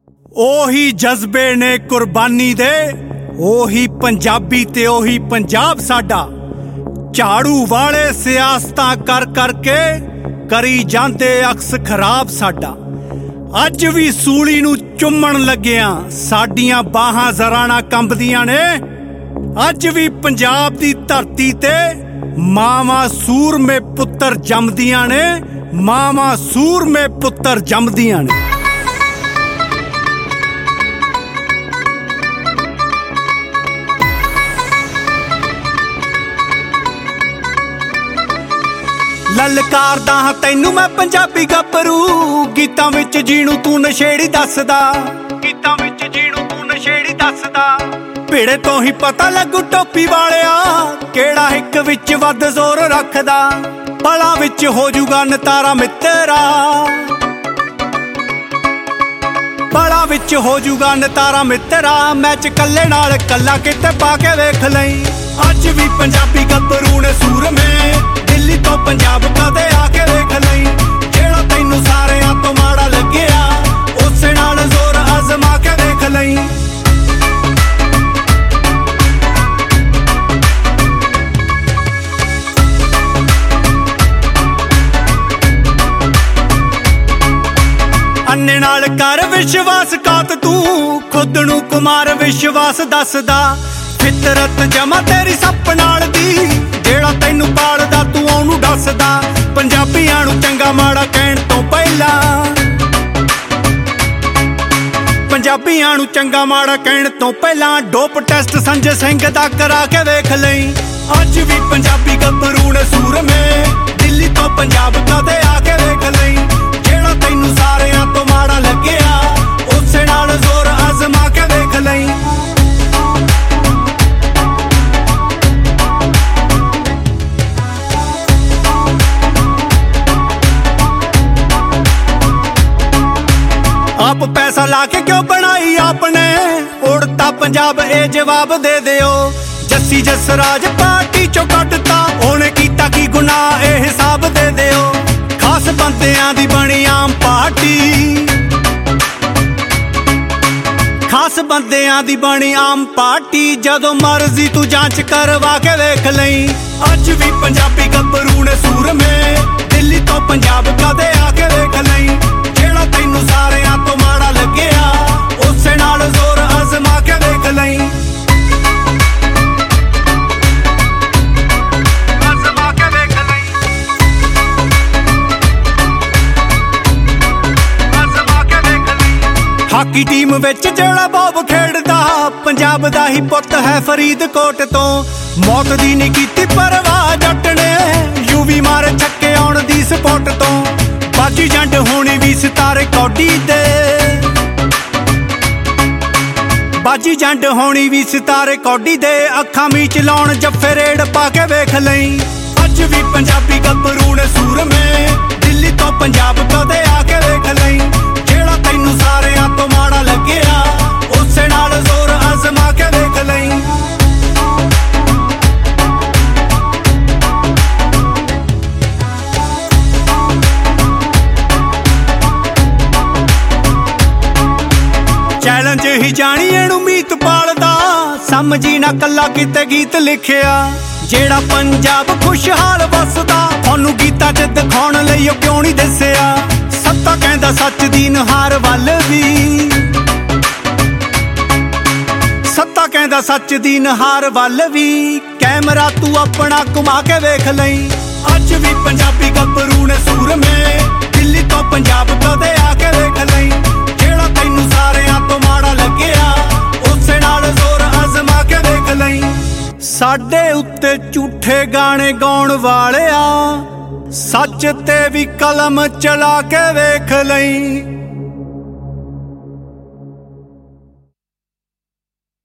ਉਹੀ ਜਜ਼ਬੇ ਨੇ ਕੁਰਬਾਨੀ ਦੇ, ਉਹੀ ਪੰਜਾਬੀ ਤੇ ਉਹੀ ਪੰਜਾਬ ਸਾਡਾ। ਝਾੜੂ ਵਾਲੇ ਸਿਆਸਤਾਂ ਕਰ ਕਰਕੇ ਕਰੀ ਜਾਂਦੇ ਅਕਸ ਖਰਾਬ ਸਾਡਾ। ਅੱਜ ਵੀ ਸੂਲੀ ਨੂੰ ਚੁੰਮਣ ਲੱਗਿਆਂ ਸਾਡੀਆਂ ਬਾਹਾਂ ਜ਼ਰਾ ਨਾ ਕੰਬਦੀਆਂ ਨੇ। ਅੱਜ ਵੀ ਪੰਜਾਬ ਦੀ ਧਰਤੀ ਤੇ ਮਾਵਾਂ ਸੂਰਮੇ ਪੁੱਤਰ ਜੰਮਦੀਆਂ ਨੇ, ਮਾਵਾਂ ਸੂਰਮੇ ਪੁੱਤਰ ਜੰਮਦੀਆਂ ਨੇ। ਲਲਕਾਰਦਾ ਹਾਂ ਤੈਨੂੰ ਮੈਂ ਪੰਜਾਬੀ ਗੱਭਰੂ, ਗੀਤਾਂ ਵਿੱਚ ਜੀਣੂ ਤੂੰ ਨਸ਼ੇੜੀ ਦੱਸਦਾ, ਗੀਤਾਂ ਵਿੱਚ ਜੀਣੂ ਤੂੰ ਨਸ਼ੇੜੀ ਦੱਸਦਾ। ਭੇੜੇ ਤੋਂ ਹੀ ਪਤਾ ਲੱਗੂ ਟੋਪੀ ਵਾਲਿਆ ਕਿਹੜਾ ਇੱਕ ਵਿੱਚ ਵੱਧ ਜ਼ੋਰ ਰੱਖਦਾ। ਪਲਾਂ ਵਿੱਚ ਹੋ ਜੂਗਾ ਨਤਾਰਾ ਮਿੱਤਰਾ, ਪਲਾਂ ਵਿੱਚ ਹੋ ਜੂਗਾ ਨਤਾਰਾ ਮਿੱਤਰਾ। ਮੈਚ ਕੱਲੇ ਨਾਲ ਕੱਲਾ ਕਿਤੇ ਪਾ ਕੇ ਵੇਖ ਲਈ। ਅੱਜ ਵੀ ਪੰਜਾਬੀ ਗੱਭਰੂ ਨੇ ਸੂਰਮੇ, ਦਿੱਲੀ ਤੋਂ ਪੰਜਾਬ ਕਦੇ ਆ ਕੇ ਵੇਖ ਲਈ। ਜਿਹੜਾ ਤੈਨੂੰ ਸਾਰਿਆਂ ਤੋਂ ਮਾੜਾ ਲੱਗਿਆ ਉਸੇ ਨਾਲ ਜ਼ੋਰ ਆਜ਼ਮਾ ਕੇ ਵੇਖ ਲਈ। ਅੰਨੇ ਨਾਲ ਕਰ ਵਿਸ਼ਵਾਸਘਾਤ ਤੂੰ, ਖੁਦ ਨੂੰ ਕੁਮਾਰ ਵਿਸ਼ਵਾਸ ਦੱਸਦਾ। ਫਿਤਰਤ ਜਮਾ ਤੇਰੀ ਸੱਪ ਨਾਲ ਦੀ, ਜਿਹੜਾ ਤੈਨੂੰ ਪਾਲਦਾ ਤੂੰ ਉਹਨੂੰ ਦੱਸਦਾ। ਪੰਜਾਬੀਆਂ ਨੂੰ ਚੰਗਾ ਮਾੜਾ ਕਹਿਣ ਤੋਂ ਪਹਿਲਾਂ, ਪੰਜਾਬੀਆਂ ਨੂੰ ਚੰਗਾ ਮਾੜਾ ਕਹਿਣ ਤੋਂ ਪਹਿਲਾਂ ਡੋਪ ਟੈਸਟ ਸੰਜੇ ਸਿੰਘ ਦਾ ਕਰਾ ਕੇ ਵੇਖ ਲਈ। ਅੱਜ ਵੀ ਪੰਜਾਬੀ ਗੱਭਰੂ ਨੇ ਸੂਰਮੇ, ਦਿੱਲੀ ਤੋਂ ਪੰਜਾਬ ਕਦੇ ਆ ਕੇ ਵੇਖ ਲਈ। ਜਿਹੜਾ ਤੈਨੂੰ ਸਾਰਿਆਂ ਤੋਂ ਮਾੜਾ ਲੱਗਿਆ ਉਸੇ ਨਾਲ ਜ਼ੋਰ ਆਜ਼ਮਾ ਕੇ ਵੇਖ ਲਈ। ਆਪ ਪੈਸਾ ਲਾ ਕੇ ਕਿਉਂ ਬਣਾਈ ਆਪਨੇ ਉੜਤਾ ਪੰਜਾਬ, ਇਹ ਜਵਾਬ ਦੇ ਦਿਓ। ਜੱਸੀ ਜਸਰਾਜ ਪਾਰਟੀ ਚੋਂ ਕੱਢਤਾ, ਉਹਨੇ ਕੀਤਾ ਕੀ ਗੁਨਾਹ ਇਹ ਹਿਸਾਬ ਦੇ ਦਿਓ। ਖਾਸ ਬੰਦਿਆਂ ਦੀ ਬਣੀ ਆਮ ਪਾਰਟੀ, ਖਾਸ ਬੰਦਿਆਂ ਦੀ ਬਣੀ ਆਮ ਪਾਰਟੀ। ਜਦੋਂ ਮਰਜ਼ੀ ਤੂੰ ਜਾਂਚ ਕਰਵਾ ਕੇ ਵੇਖ ਲਈ। ਅੱਜ ਵੀ ਪੰਜਾਬੀ ਗੱਭਰੂ ਨੇ ਸੂਰਮੇ, ਦਿੱਲੀ ਤੋਂ ਪੰਜਾਬ ਕਦੇ ਆ ਕੇ ਵੇਖ ਲਈ। ਜਿਹੜਾ ਤੈਨੂੰ ਸਾਰਿਆਂ ਤੋਂ ਮਾੜਾ ਲੱਗਿਆ ਉਸੇ ਨਾਲ ਜ਼ੋਰ ਆਜ਼ਮਾ ਕੇ ਵੇਖ ਲਈ। ਆਜ਼ਮਾ ਕੇ ਵੇਖ ਲਈ, ਆਜ਼ਮਾ ਕੇ ਵੇਖ ਲਈ। ਹਾਕੀ ਟੀਮ ਵਿੱਚ ਜਿਹੜਾ ਬੌਬ ਖੇਡਦਾ, ਪੰਜਾਬ ਦਾ ਹੀ ਪੁੱਤ ਹੈ ਫਰੀਦਕੋਟ ਤੋਂ। ਮੌਤ ਦੀ ਨਹੀਂ ਕੀਤੀ ਪਰਵਾਹ ਜੱਟ ਨੇ, ਯੂਵੀ ਮਾਰੇ ਛੱਕੇ ਆਉਣ ਦੀ ਸਪੋਰਟ ਤੋਂ। ਬਾਜੀ ਜੰਡ ਹੋਣੀ ਵੀ ਸਿਤਾਰੇ ਕੌਡੀ ਦੇ, ਬਾਜੀ ਜੰਡ ਹੋਣੀ ਵੀ ਸਿਤਾਰੇ ਕੌਡੀ ਦੇ। ਅੱਖਾਂ ਮੀਚ ਲਾਉਣ ਜੱਫੇ ਰੇਡ ਪਾ ਕੇ ਵੇਖ ਲਈ। ਅੱਜ ਵੀ ਪੰਜਾਬੀ ਗੱਭਰੂ ਨੇ ਸੂਰਮੇ, ਦਿੱਲੀ ਤੋਂ ਪੰਜਾਬ ਕਦੇ ਆ ਕੇ ਵੇਖ ਲਈ। ਜਿਹੜਾ ਤੈਨੂੰ ਸਾਰਿਆਂ ਤੋਂ ਮਾੜਾ ਲੱਗਿਆ ਉਸੇ ਨਾਲ ਜ਼ੋਰ ਆਜ਼ਮਾ ਕੇ ਵੇਖ ਲਈ। ਚੈਲੰਜ ਹੀ ਜਾਣੀ ਇਹਨੂੰ ਮੀਤ ਪਾਲਦਾ, ਸਮਝੀ ਨਾ ਕੱਲਾ ਕਿਤੇ ਗੀਤ ਲਿਖਿਆ। ਜਿਹੜਾ ਪੰਜਾਬ ਖੁਸ਼ਹਾਲ ਵਸਦਾ, ਉਹਨੂੰ ਗੀਤਾਂ 'ਚ ਦਿਖਾਉਣ ਲਈ ਉਹ ਕਿਉਂ ਨਹੀਂ ਦੱਸਿਆ। ਸੱਤਾ ਕਹਿੰਦਾ ਸੱਚ ਦੀ ਨੁਹਾਰ ਵੱਲ ਵੀ, ਸੱਤਾ ਕਹਿੰਦਾ ਸੱਚ ਦੀ ਨੁਹਾਰ ਵੱਲ ਵੀ। ਕੈਮਰਾ ਤੂੰ ਆਪਣਾ ਘੁਮਾ ਕੇ ਵੇਖ ਲਈ। ਅੱਜ ਵੀ ਪੰਜਾਬੀ ਗੱਭਰੂ ਨੇ ਸੂਰਮੇ, ਦਿੱਲੀ ਤੋਂ ਪੰਜਾਬ ਕਦੇ ਆ ਕੇ ਵੇਖ ਲਈ। ਜਿਹੜਾ ਤੈਨੂੰ ਸਾਰਿਆਂ ਤੋਂ ਮਾੜਾ ਲੱਗਿਆ ਉਸੇ ਨਾਲ ਜ਼ੋਰ ਆਜ਼ਮਾ ਕੇ ਵੇਖ ਲਈ। ਸਾਡੇ ਉੱਤੇ ਝੂਠੇ ਗਾਣੇ ਗਾਉਣ ਵਾਲਿਆ, ਸੱਚ ਤੇ ਵੀ ਕਲਮ ਚਲਾ ਕੇ ਵੇਖ ਲਈ।